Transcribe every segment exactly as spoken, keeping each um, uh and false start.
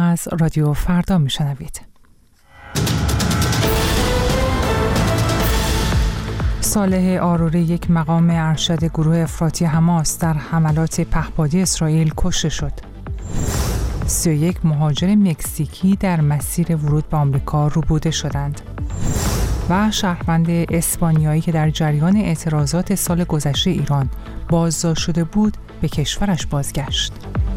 از رادیو فردا میشنوید. صالح آروری، یک مقام ارشد گروه افراطی حماس، در حملات پهپادی اسرائیل کشته شد. سی و یک مهاجر مکزیکی در مسیر ورود به آمریکا ربوده شدند. و شهروند اسپانیایی که در جریان اعتراضات سال گذشته ایران بازداشت شده بود به کشورش بازگشت.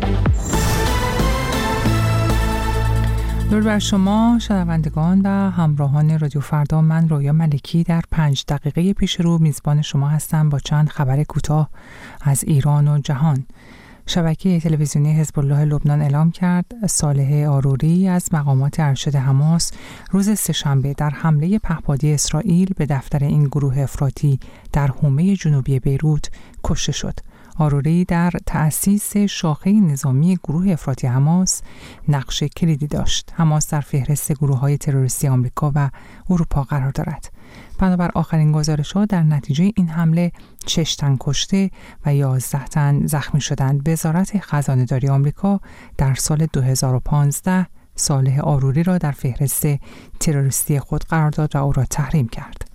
درود بر شما شنوندگان و همراهان رادیو فردا. من رویا ملکی در پنج دقیقه پیش رو میزبان شما هستم با چند خبر کوتاه از ایران و جهان. شبکه تلویزیونی حزب الله لبنان اعلام کرد صالح آروری از مقامات ارشد حماس روز سه‌شنبه در حمله پهپادی اسرائیل به دفتر این گروه افراطی در حومه جنوبی بیروت کشته شد. آروری در تأسیس شاخه نظامی گروه افراطی حماس نقش کلیدی داشت. حماس در فهرست گروه‌های تروریستی آمریکا و اروپا قرار دارد. بنابر آخرین گزارش‌ها در نتیجه این حمله شش تن کشته و یازده تن زخمی شدند. وزارت خزانه‌داری آمریکا در سال دو هزار و پانزده صالح آروری را در فهرست تروریستی خود قرار داد و او را تحریم کرد.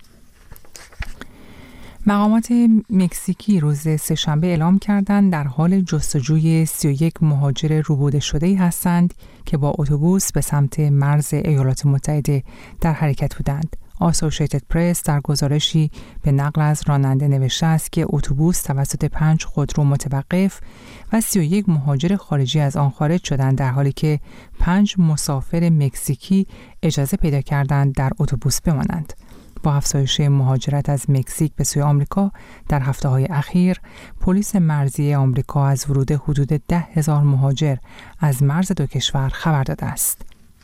مقامات مکزیکی روز سه‌شنبه اعلام کردند در حال جستجوی سی و یک مهاجر ربوده شده‌ای هستند که با اتوبوس به سمت مرز ایالات متحده در حرکت بودند. آسوشیتد پرس در گزارشی به نقل از راننده نوشته است که اتوبوس توسط پنج خودرو متوقف و سی و یک مهاجر خارجی از آن خارج شدند، در حالی که پنج مسافر مکزیکی اجازه پیدا کردند در اتوبوس بمانند. با افزایش مهاجرت از مکزیک به سوی آمریکا در هفته‌های اخیر، پلیس مرزی آمریکا از ورود حدود ده هزار مهاجر از مرز دو کشور خبر داده است.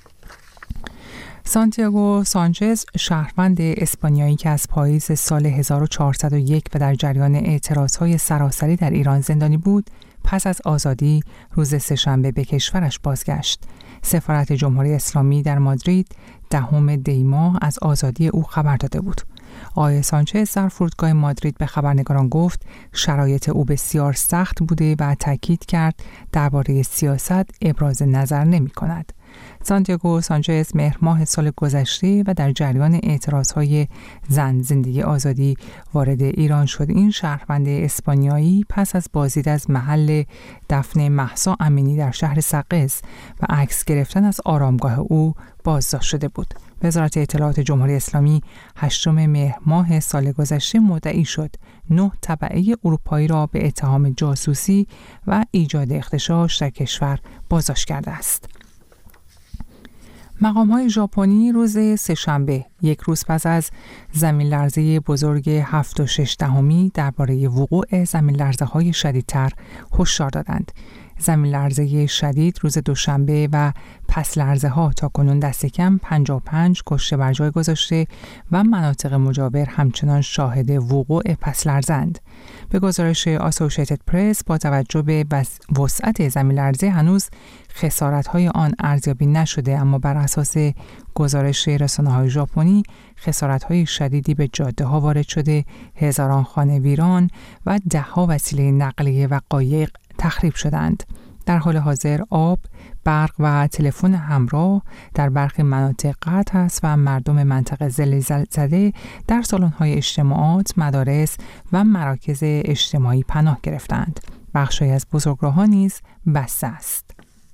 سانتیاگو سانچز، شهروند اسپانیایی که از پاییز سال هزار و چهارصد و یک و در جریان اعتراضهای سراسری در ایران زندانی بود، پس از آزادی روز سه‌شنبه به کشورش بازگشت. سفارت جمهوری اسلامی در مادرید دهم دی ماه از آزادی او خبر داده بود. آقای سانچز در فرودگاه مادرید به خبرنگاران گفت شرایط او بسیار سخت بوده و تاکید کرد درباره سیاست ابراز نظر نمی کند. سانتیاگو سانچز مهر ماه سال گذشته و در جریان اعتراضهای زن زندگی آزادی وارد ایران شد. این شهروند اسپانیایی پس از بازدید از محل دفن مهسا امینی در شهر سقز و عکس گرفتن از آرامگاه او بازداشت شده بود. وزارت اطلاعات جمهوری اسلامی هشتم مهر ماه سال گذشته مدعی شد نه تبعه اروپایی را به اتهام جاسوسی و ایجاد اغتشاش در کشور بازداشت کرده است. مقام‌های ژاپنی روز سه‌شنبه، یک روز پس از زمین‌لرزه بزرگ هفت و شش دهمی درباره وقوع زمین‌لرزه‌های شدیدتر هشدار دادند. زمین‌لرزه شدید روز دوشنبه و پس لرزه ها تا کنون دست کم پنجاه و پنج کشته بر جای گذاشته و مناطق مجاور همچنان شاهد وقوع پس لرزند. به گزارش آسوشیتد پرس، با توجه به وسعت زمین‌لرزه هنوز خسارت‌های آن ارزیابی نشده، اما بر اساس گزارش رسانه‌های ژاپنی خسارت‌های شدیدی به جاده‌ها وارد شده، هزاران خانه ویران و ده‌ها وسیله نقلیه و قایق تخریب شدند. در حال حاضر آب، برق و تلفن همراه در برخی مناطق قطع است و مردم منطقه زلزله زده در سالن‌های اجتماعات، مدارس و مراکز اجتماعی پناه گرفتند. بخشی از بزرگراه‌ها نیز بسته است.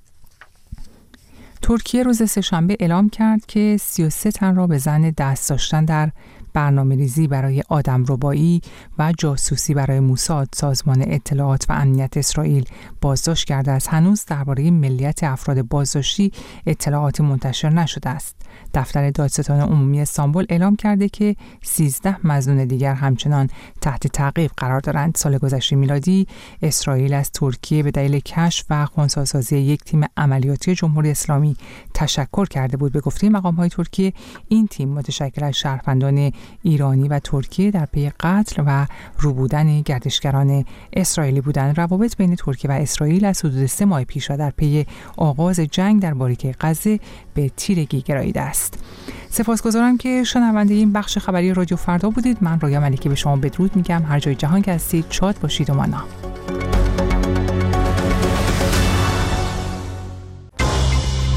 ترکیه روز سه‌شنبه اعلام کرد که سی و سه تن را به ظن دست داشتن در برنامه‌ریزی برای آدمربایی و جاسوسی برای موساد، سازمان اطلاعات و امنیت اسرائیل، بازداشت کرده است. هنوز درباره ملیت افراد بازداشتی اطلاعاتی منتشر نشده است. دفتر دادستان عمومی استانبول اعلام کرده که سیزده مظنون دیگر همچنان تحت تعقیب قرار دارند. سال گذشته میلادی اسرائیل از ترکیه به دلیل کشف و خنثی‌سازی یک تیم عملیاتی جمهوری اسلامی تشکر کرده بود. به گفته مقام‌های ترکیه، این تیم متشکل از شهروندان ایرانی و ترکیه در پی قتل و ربودن گردشگران اسرائیلی بودند. روابط بین ترکیه و اسرائیل از حدود سه ماه پیش و در پی آغاز جنگ در باریکه غزه به تیرگی گراییده است. سپاسگزارم که شنونده این بخش خبری رادیو فردا بودید. من رویا ملکی به شما بدرود میگم. هر جای جهان که هستید شاد باشید و مانا.